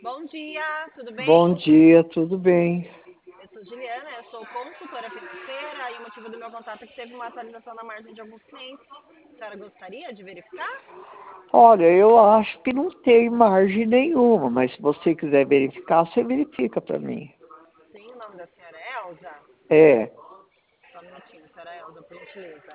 Bom dia, tudo bem? Bom dia, tudo bem? Eu sou Juliana, eu sou consultora financeira e o motivo do meu contato é que teve uma atualização na margem de alguns clientes. A senhora gostaria de verificar? Olha, eu acho que não tem margem nenhuma, mas se você quiser verificar, você verifica para mim. Sim, o nome da senhora é Elza? É, Só um minutinho, senhora Elza, por gentileza.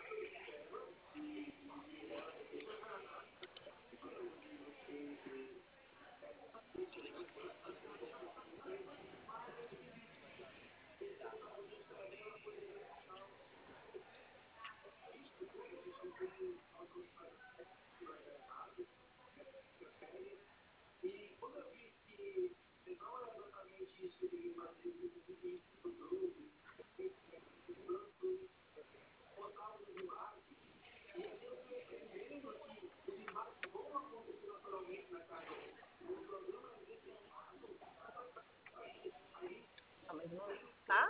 Só mais um momento, tá?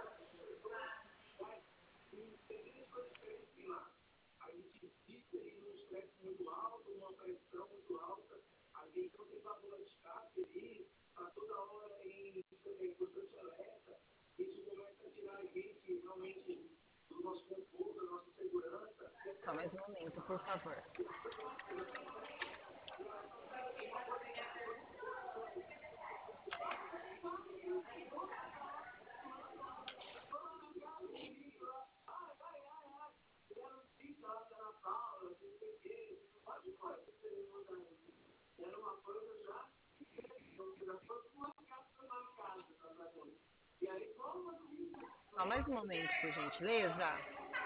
Só mais um momento, por favor. Só mais um momento, por gentileza.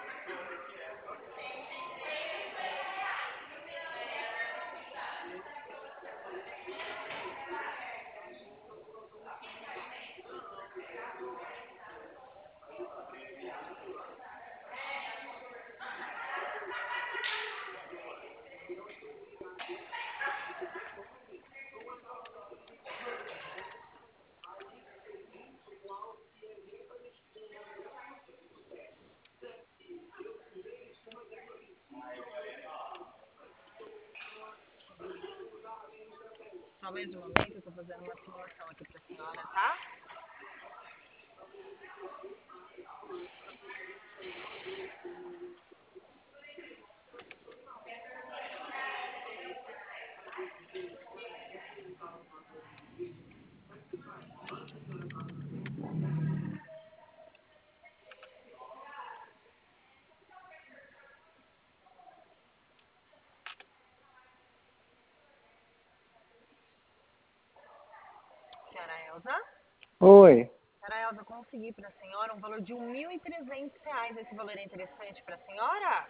Só mais um momento, eu tô fazendo uma simulação aqui pra senhora, tá? Senhora Elza? oi. Senhora Elza, consegui para a senhora um valor de R$ 1.300. Esse valor é interessante para a senhora?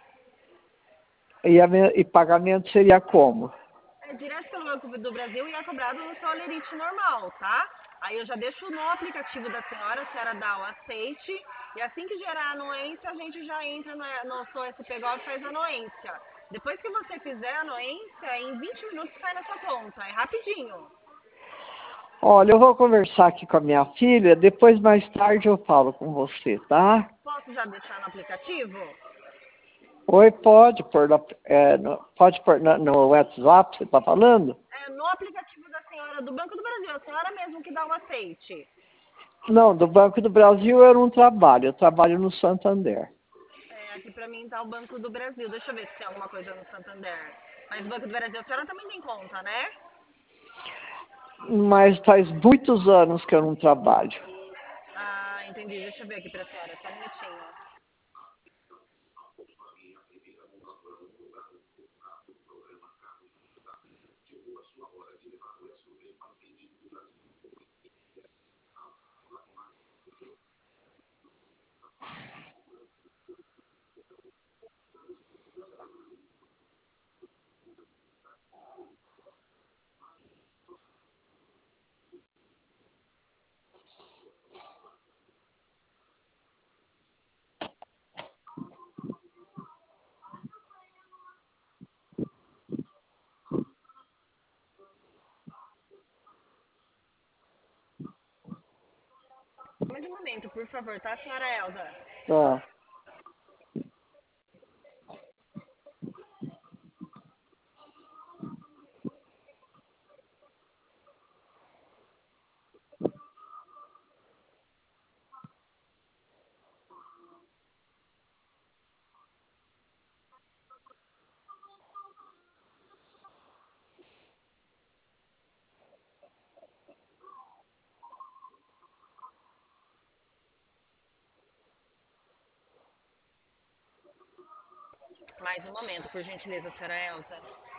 E pagamento seria como? É direto pelo Banco do Brasil e é cobrado no seu Alerite normal, tá? Aí eu já deixo no aplicativo da senhora, a senhora dá o aceite e assim que gerar a anuência, a gente já entra no seu SPGov e faz a anuência. Depois que você fizer a anuência, em 20 minutos cai na sua conta, é rapidinho. Olha, eu vou conversar aqui com a minha filha, depois mais tarde eu falo com você, tá? Posso já deixar no aplicativo? Oi, pode pôr, pode pôr no WhatsApp, você tá falando? É no aplicativo da senhora do Banco do Brasil, a senhora mesmo que dá o aceite. Não, do Banco do Brasil eu não trabalho, eu trabalho no Santander. É, aqui pra mim tá o Banco do Brasil. Deixa eu ver se tem alguma coisa no Santander. Mas o Banco do Brasil, a senhora também tem conta, né? Mas faz muitos anos que eu não trabalho. Ah, entendi. Deixa eu ver aqui pra senhora, só um minutinho. Mais um momento, por favor, tá, senhora Elza? Tá. Mais um momento, por gentileza, senhora Elza.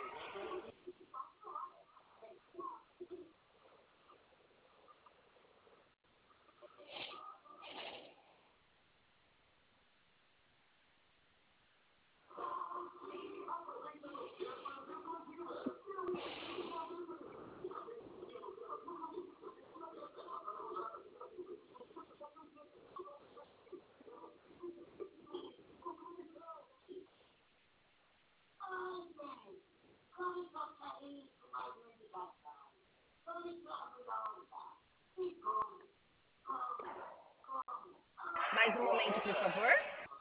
Mais um momento, por favor.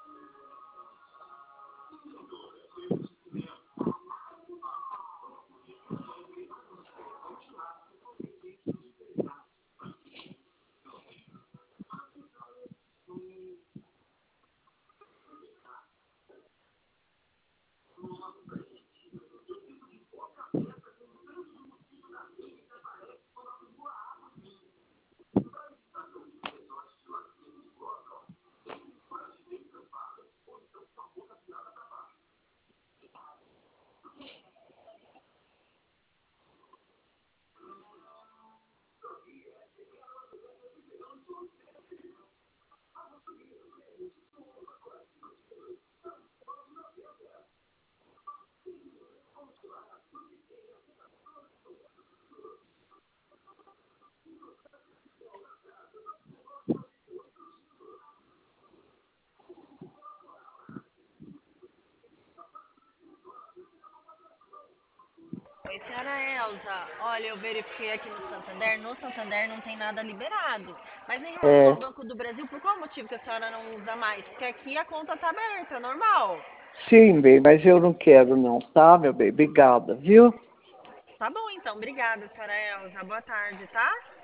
Oi, senhora Elza. Olha, eu verifiquei aqui no Santander. No Santander não tem nada liberado. Mas em relação É, ao Banco do Brasil, por qual motivo que a senhora não usa mais? Porque aqui a conta tá aberta, normal. sim, bem, mas eu não quero não, tá, meu bem? Obrigada, viu? Tá bom, então. Obrigada, senhora Elza. Boa tarde, tá?